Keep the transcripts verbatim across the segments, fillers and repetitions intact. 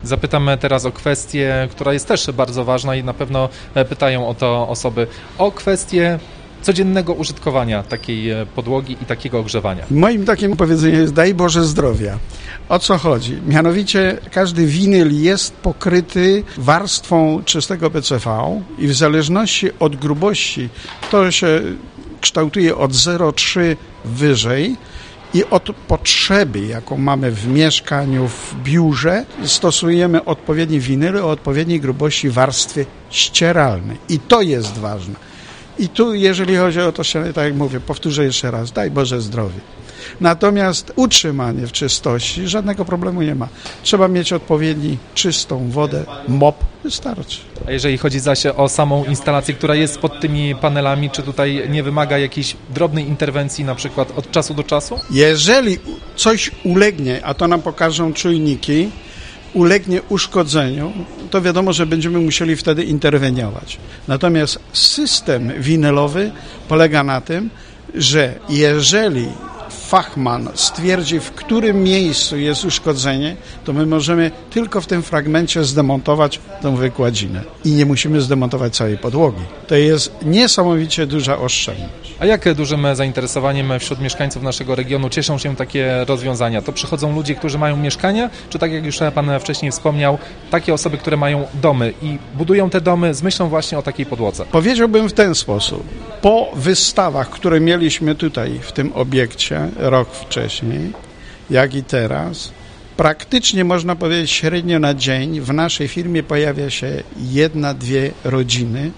Zapytamy teraz o kwestię, która jest też bardzo ważna i na pewno pytają o to osoby, o kwestię codziennego użytkowania takiej podłogi i takiego ogrzewania. Moim takim powiedzeniem jest: daj Boże zdrowia. O co chodzi? Mianowicie każdy winyl jest pokryty warstwą czystego P C V i w zależności od grubości to się kształtuje od zero przecinek trzy wyżej i od potrzeby, jaką mamy w mieszkaniu, w biurze, stosujemy odpowiednie winyly o odpowiedniej grubości warstwy ścieralnej. I to jest ważne. I tu, jeżeli chodzi o to, tak jak mówię, powtórzę jeszcze raz, daj Boże zdrowie. Natomiast utrzymanie w czystości, żadnego problemu nie ma. Trzeba mieć odpowiedni, czystą wodę, mop, wystarczy. A jeżeli chodzi zaś o samą instalację, która jest pod tymi panelami, czy tutaj nie wymaga jakiejś drobnej interwencji, na przykład od czasu do czasu? Jeżeli coś ulegnie, a to nam pokażą czujniki, ulegnie uszkodzeniu, to wiadomo, że będziemy musieli wtedy interweniować. Natomiast system winylowy polega na tym, że jeżeli fachman stwierdzi, w którym miejscu jest uszkodzenie, to my możemy tylko w tym fragmencie zdemontować tą wykładzinę i nie musimy zdemontować całej podłogi. To jest niesamowicie duża oszczędność. A jak dużym zainteresowaniem wśród mieszkańców naszego regionu cieszą się takie rozwiązania? To przychodzą ludzie, którzy mają mieszkania, czy tak jak już Pan wcześniej wspomniał, takie osoby, które mają domy i budują te domy z myślą właśnie o takiej podłodze? Powiedziałbym w ten sposób. Po wystawach, które mieliśmy tutaj w tym obiekcie rok wcześniej, jak i teraz, praktycznie można powiedzieć średnio na dzień w naszej firmie pojawia się jedna, dwie rodziny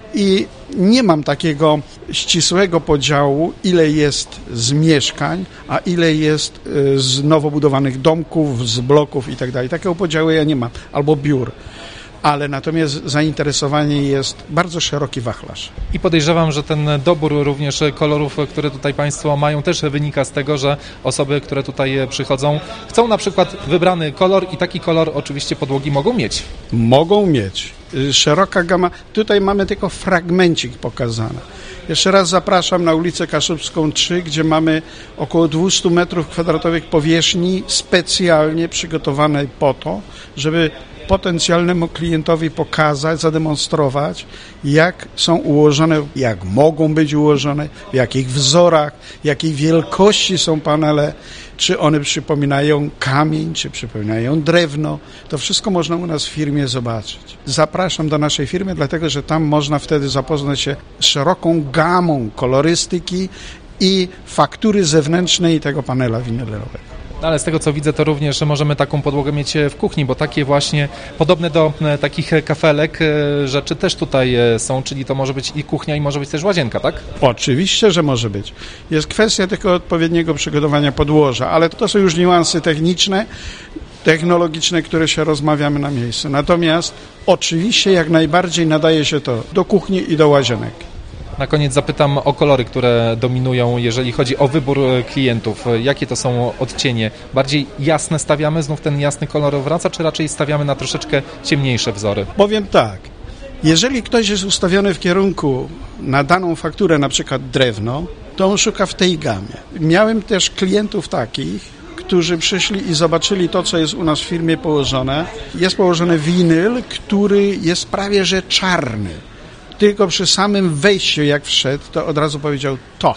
i nie mam takiego ścisłego podziału, ile jest z mieszkań, a ile jest z nowo budowanych domków, z bloków i tak dalej. Takiego podziału ja nie mam, albo biur. Ale natomiast zainteresowanie jest bardzo szeroki wachlarz. I podejrzewam, że ten dobór również kolorów, które tutaj Państwo mają, też wynika z tego, że osoby, które tutaj przychodzą, chcą na przykład wybrany kolor i taki kolor oczywiście podłogi mogą mieć. Mogą mieć. Szeroka gama. Tutaj mamy tylko fragmencik pokazany. Jeszcze raz zapraszam na ulicę Kaszubską trzy, gdzie mamy około dwieście metrów kwadratowych powierzchni specjalnie przygotowanej po to, żeby potencjalnemu klientowi pokazać, zademonstrować, jak są ułożone, jak mogą być ułożone, w jakich wzorach, jakiej wielkości są panele, czy one przypominają kamień, czy przypominają drewno. To wszystko można u nas w firmie zobaczyć. Zapraszam do naszej firmy, dlatego że tam można wtedy zapoznać się z szeroką gamą kolorystyki i faktury zewnętrznej tego panela winylowego. Ale z tego co widzę, to również możemy taką podłogę mieć w kuchni, bo takie właśnie podobne do takich kafelek rzeczy też tutaj są, czyli to może być i kuchnia, i może być też łazienka, tak? Oczywiście, że może być. Jest kwestia tylko odpowiedniego przygotowania podłoża, ale to są już niuanse techniczne, technologiczne, które się rozmawiamy na miejscu. Natomiast oczywiście jak najbardziej nadaje się to do kuchni i do łazienek. Na koniec zapytam o kolory, które dominują, jeżeli chodzi o wybór klientów. Jakie to są odcienie? Bardziej jasne stawiamy, znów ten jasny kolor wraca, czy raczej stawiamy na troszeczkę ciemniejsze wzory? Powiem tak, jeżeli ktoś jest ustawiony w kierunku na daną fakturę, na przykład drewno, to on szuka w tej gamie. Miałem też klientów takich, którzy przyszli i zobaczyli to, co jest u nas w firmie położone. Jest położony winyl, który jest prawie że czarny. Tylko przy samym wejściu, jak wszedł, to od razu powiedział to.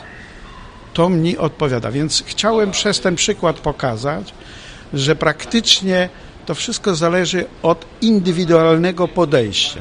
To mi odpowiada. Więc chciałem przez ten przykład pokazać, że praktycznie to wszystko zależy od indywidualnego podejścia.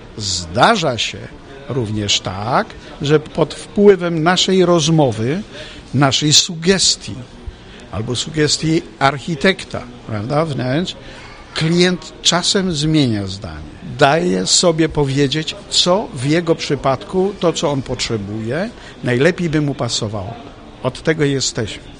Zdarza się również tak, że pod wpływem naszej rozmowy, naszej sugestii albo sugestii architekta, prawda, wnętrz, klient czasem zmienia zdanie. Daje sobie powiedzieć, co w jego przypadku, to co on potrzebuje, najlepiej by mu pasowało. Od tego jesteśmy.